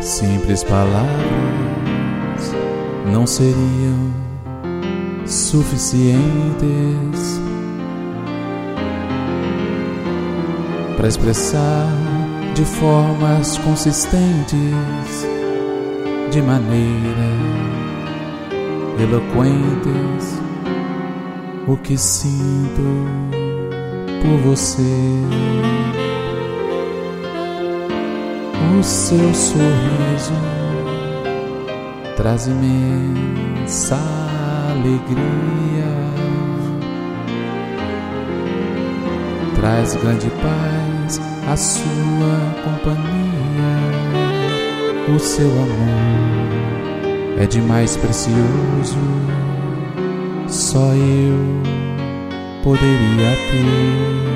Simples palavras não seriam suficientes para expressar de formas consistentes, de maneira eloquentes, o que sinto por você. O seu sorriso traz imensa alegria, traz grande paz à sua companhia. O seu amor é demais precioso, só eu poderia ter.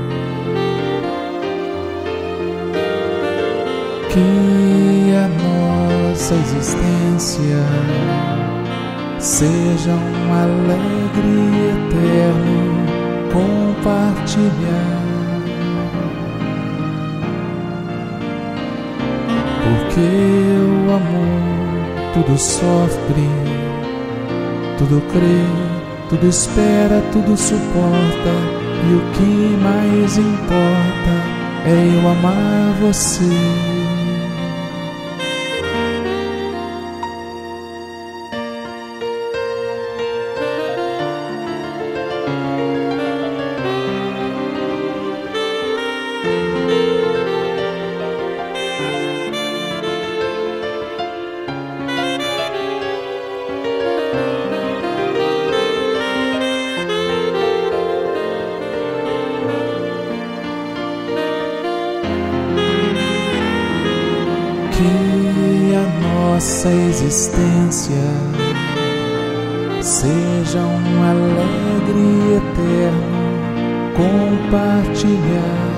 Que a nossa existência seja um alegre e eterno compartilhar, porque o amor tudo sofre, tudo crê, tudo espera, tudo suporta, e o que mais importa é eu amar você. Que a nossa existência seja um alegre e eterno compartilhar,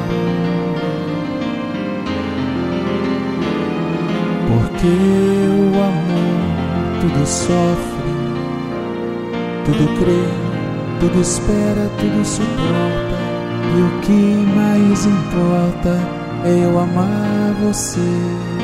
porque o amor tudo sofre, tudo crê, tudo espera, tudo suporta, e o que mais importa é eu amar você.